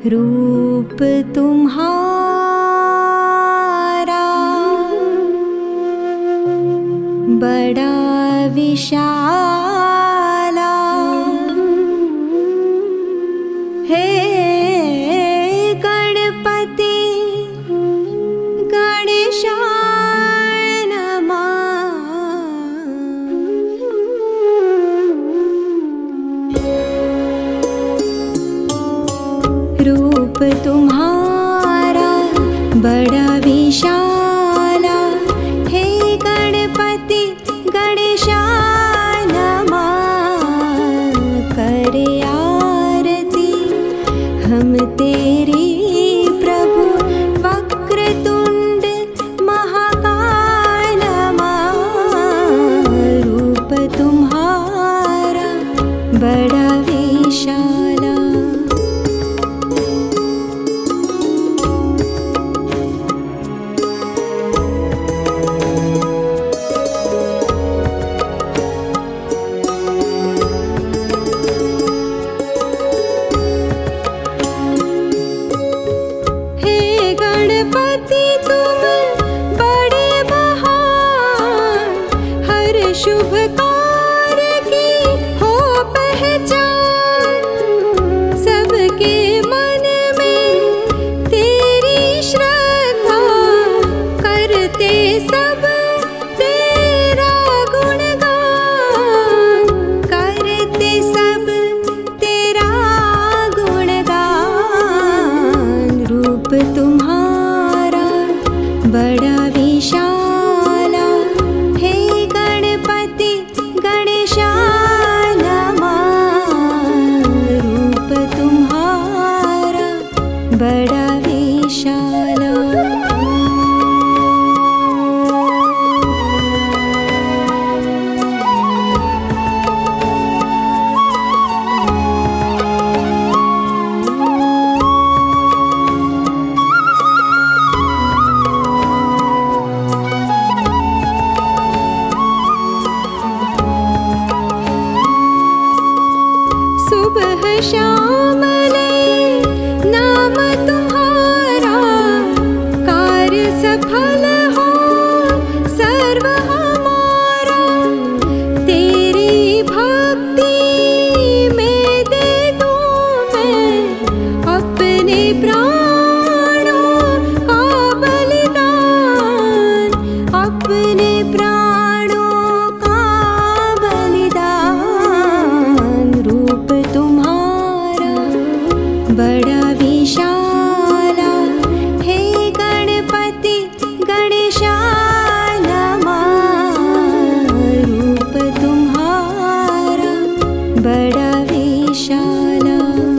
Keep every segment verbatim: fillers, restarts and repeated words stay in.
रूप तुम्हारा बड़ा विशाला हे गणपति गणेशाय नमः। रूप तुम्हारा बड़ा विशाला हे गणपति गणेशाय नमः। करे आरती हम तेरी प्रभु वक्रतुंड महाकाय नमः। रूप तुम्हारा बड़ा विशाला शुभ कार्य की हो पहचान। सबके मन में तेरी श्रद्धा करते सब तेरा गुणगान। करते सब तेरा गुणगान। रूप तुम्हारा बड़ा विशाला हे गणपति गणेशाय नमः। रूप तुम्हारा बड़ा विशाला सुबह शाम ले नाम तुम्हारा कार्य सफल हो सर्व हमारा। तेरी भक्ति में दे दूं मैं अपने प्राणों का बलिदान। अपने प्राणों का बलिदान। रूप तुम्हारा बड़ा विशाला हे गणपति गणेशाय नमः। रूप तुम्हारा बड़ा विशाला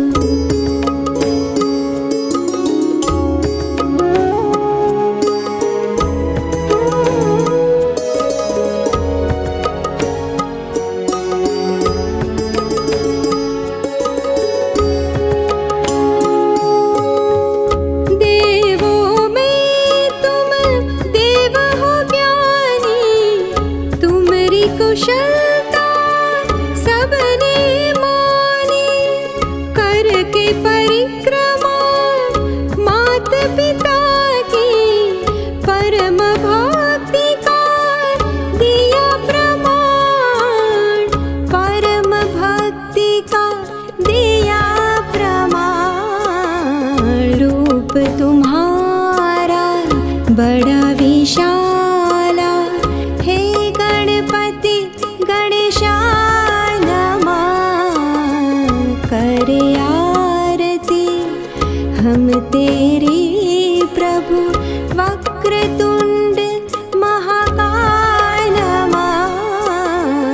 कुशलता सबने मानी। करके परिक्रमा मात पिता की परम भक्ति का दिया प्रमाण। परम भक्ति का दिया प्रमाण। रूप तुम्हारा बड़ा विशाला हे गणपति गणेशाय नमः। करे आरती हम तेरी प्रभु वक्रतुंड महाकाय नमः।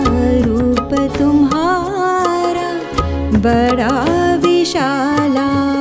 रूप तुम्हारा बड़ा विशाला